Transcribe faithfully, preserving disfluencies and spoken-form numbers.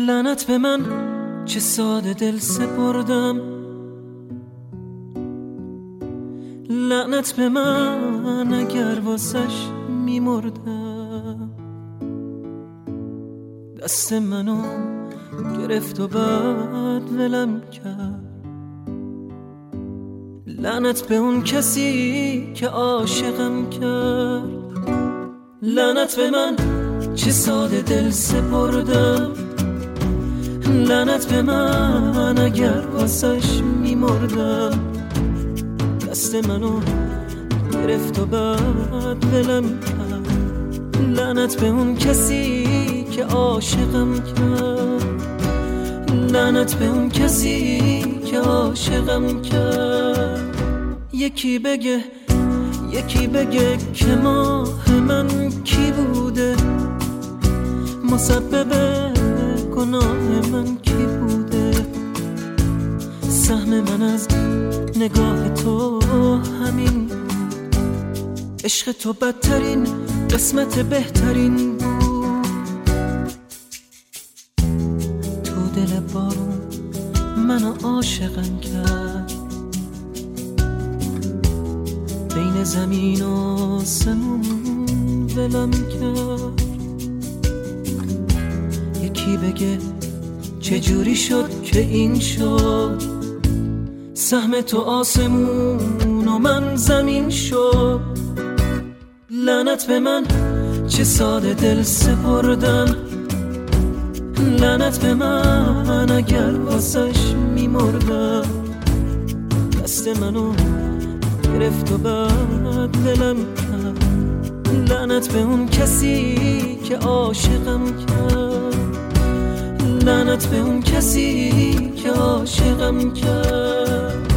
لعنت به من چه ساده دل سپردم، لعنت به من اگر واسش میمردم. دست منو گرفت و بعد ولم کرد. لعنت به اون کسی که عاشقم کرد. لعنت به من چه ساده دل سپردم، لعنت به من اگر واسش میمردم. دست منو گرفت و بعد ولم کرد. لعنت به اون کسی که عاشقم کرد. لعنت به اون کسی که عاشقم کرد. یکی بگه یکی بگه که ماه من کی بوده، مسبب گناه من کی بوده. سهم من از نگاه تو همین، عشق تو بدترین قسمت بهترین بود. تو دل بارون منو عاشقم کرد، بین زمین و آسمون ولم کرد. یکی بگه چجوری شد که این شد، سهم تو آسمون و من زمین شد. لعنت به من چه ساده دل سپردم، لعنت به من اگر واسش میمردم. دست منو گرفت و بعد ولم کرد. لعنت به اون کسی که عاشقم کرد. لعنت به اون کسی که عاشقم کرد.